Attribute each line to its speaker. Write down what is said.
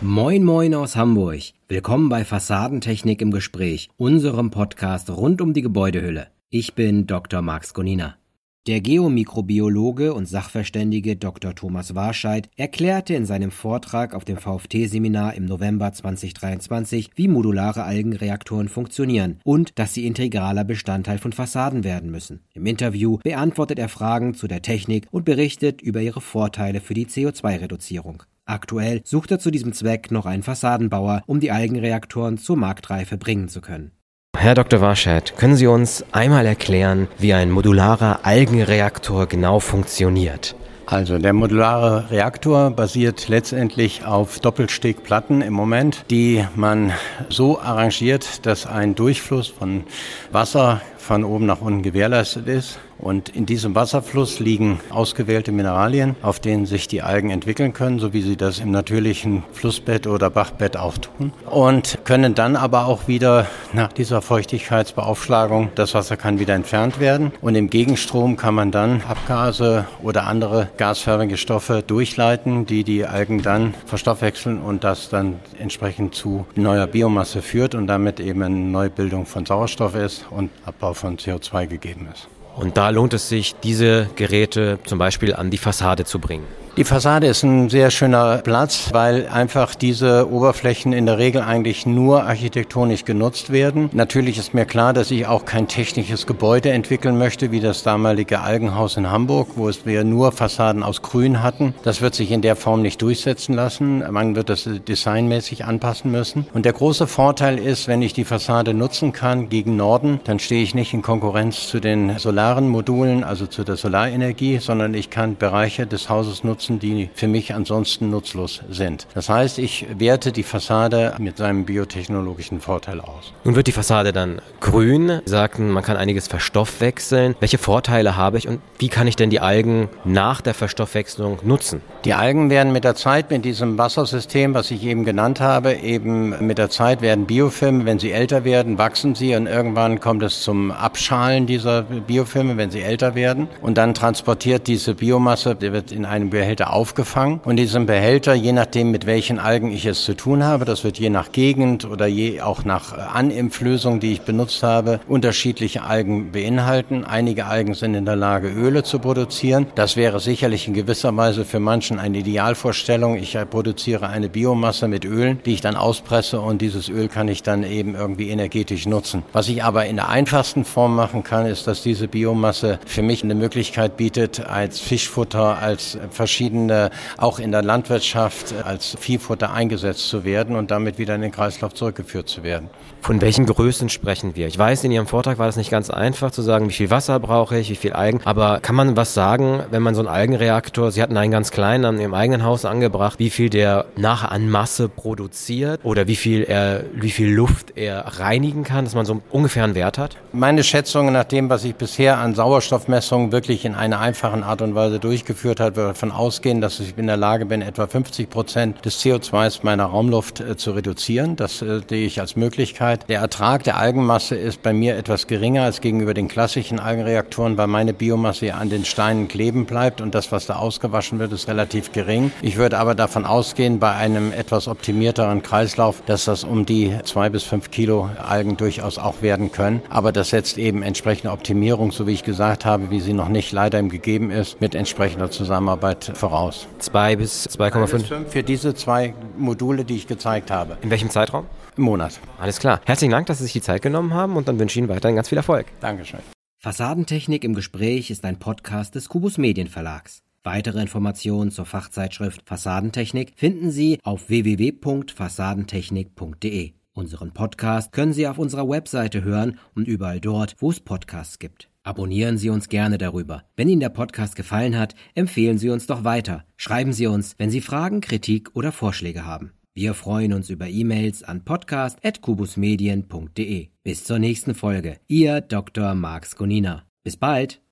Speaker 1: Moin Moin aus Hamburg. Willkommen bei Fassadentechnik im Gespräch, unserem Podcast rund um die Gebäudehülle. Ich bin Dr. Marx Gonina. Der Geomikrobiologe und Sachverständige Dr. Thomas Warscheid erklärte in seinem Vortrag auf dem VfT-Seminar im November 2023, wie modulare Algenreaktoren funktionieren und dass sie integraler Bestandteil von Fassaden werden müssen. Im Interview beantwortet er Fragen zu der Technik und berichtet über ihre Vorteile für die CO2-Reduzierung. Aktuell sucht er zu diesem Zweck noch einen Fassadenbauer, um die Algenreaktoren zur Marktreife bringen zu können.
Speaker 2: Herr Dr. Warscheid, können Sie uns einmal erklären, wie ein modularer Algenreaktor genau funktioniert?
Speaker 3: Also der modulare Reaktor basiert letztendlich auf Doppelstegplatten im Moment, die man so arrangiert, dass ein Durchfluss von Wasser von oben nach unten gewährleistet ist. Und in diesem Wasserfluss liegen ausgewählte Mineralien, auf denen sich die Algen entwickeln können, so wie sie das im natürlichen Flussbett oder Bachbett auch tun. Und können dann aber auch wieder nach dieser Feuchtigkeitsbeaufschlagung, das Wasser kann wieder entfernt werden. Und im Gegenstrom kann man dann Abgase oder andere gasförmige Stoffe durchleiten, die die Algen dann verstoffwechseln und das dann entsprechend zu neuer Biomasse führt und damit eben eine Neubildung von Sauerstoff ist und Abbau von CO2 gegeben ist.
Speaker 2: Und da lohnt es sich, diese Geräte zum Beispiel an die Fassade zu bringen.
Speaker 3: Die Fassade ist ein sehr schöner Platz, weil einfach diese Oberflächen in der Regel eigentlich nur architektonisch genutzt werden. Natürlich ist mir klar, dass ich auch kein technisches Gebäude entwickeln möchte, wie das damalige Algenhaus in Hamburg, wo wir nur Fassaden aus Grün hatten. Das wird sich in der Form nicht durchsetzen lassen. Man wird das designmäßig anpassen müssen. Und der große Vorteil ist, wenn ich die Fassade nutzen kann gegen Norden, dann stehe ich nicht in Konkurrenz zu den solaren Modulen, also zu der Solarenergie, sondern ich kann Bereiche des Hauses nutzen, die für mich ansonsten nutzlos sind. Das heißt, ich werte die Fassade mit seinem biotechnologischen Vorteil aus.
Speaker 2: Nun wird die Fassade dann grün. Sie sagten, man kann einiges verstoffwechseln. Welche Vorteile habe ich und wie kann ich denn die Algen nach der Verstoffwechslung nutzen?
Speaker 3: Die Algen werden mit der Zeit, mit diesem Wassersystem, was ich eben genannt habe, eben mit der Zeit werden Biofilme, wenn sie älter werden, wachsen sie und irgendwann kommt es zum Abschalen dieser Biofilme, wenn sie älter werden. Und dann transportiert diese Biomasse, die wird in einem Behälter aufgefangen und diesem Behälter, je nachdem mit welchen Algen ich es zu tun habe, das wird je nach Gegend oder je auch nach Animphlösung, die ich benutzt habe, unterschiedliche Algen beinhalten. Einige Algen sind in der Lage, Öle zu produzieren. Das wäre sicherlich in gewisser Weise für manchen eine Idealvorstellung. Ich produziere eine Biomasse mit Ölen, die ich dann auspresse und dieses Öl kann ich dann eben irgendwie energetisch nutzen. Was ich aber in der einfachsten Form machen kann, ist, dass diese Biomasse für mich eine Möglichkeit bietet, als Fischfutter, als verschiedene, auch in der Landwirtschaft als Viehfutter eingesetzt zu werden und damit wieder in den Kreislauf zurückgeführt zu werden.
Speaker 2: Von welchen Größen sprechen wir? Ich weiß, in Ihrem Vortrag war das nicht ganz einfach zu sagen, wie viel Wasser brauche ich, wie viel Algen. Aber kann man was sagen, wenn man so einen Algenreaktor, Sie hatten einen ganz kleinen an Ihrem eigenen Haus angebracht, wie viel der nachher an Masse produziert oder wie viel Luft er reinigen kann, dass man so ungefähr einen Wert hat?
Speaker 3: Meine Schätzungen nach dem, was ich bisher an Sauerstoffmessungen wirklich in einer einfachen Art und Weise durchgeführt habe, davon ausgehen, dass ich in der Lage bin, etwa 50% des CO2s meiner Raumluft zu reduzieren. Das sehe ich als Möglichkeit. Der Ertrag der Algenmasse ist bei mir etwas geringer als gegenüber den klassischen Algenreaktoren, weil meine Biomasse ja an den Steinen kleben bleibt und das, was da ausgewaschen wird, ist relativ gering. Ich würde aber davon ausgehen, bei einem etwas optimierteren Kreislauf, dass das um die 2 bis 5 Kilo Algen durchaus auch werden können. Aber das setzt eben entsprechende Optimierung, so wie ich gesagt habe, wie sie noch nicht leider im gegeben ist, mit entsprechender Zusammenarbeit voraus.
Speaker 2: 2 bis 2,5?
Speaker 3: Für diese 2 Module, die ich gezeigt habe.
Speaker 2: In welchem Zeitraum?
Speaker 3: Im Monat.
Speaker 2: Alles klar. Herzlichen Dank, dass Sie sich die Zeit genommen haben und dann wünsche ich Ihnen weiterhin ganz viel Erfolg.
Speaker 3: Dankeschön.
Speaker 1: Fassadentechnik im Gespräch ist ein Podcast des Kubus Medienverlags. Weitere Informationen zur Fachzeitschrift Fassadentechnik finden Sie auf www.fassadentechnik.de. Unseren Podcast können Sie auf unserer Webseite hören und überall dort, wo es Podcasts gibt. Abonnieren Sie uns gerne darüber. Wenn Ihnen der Podcast gefallen hat, empfehlen Sie uns doch weiter. Schreiben Sie uns, wenn Sie Fragen, Kritik oder Vorschläge haben. Wir freuen uns über E-Mails an podcast@kubusmedien.de. Bis zur nächsten Folge. Ihr Dr. Marx Gonina. Bis bald!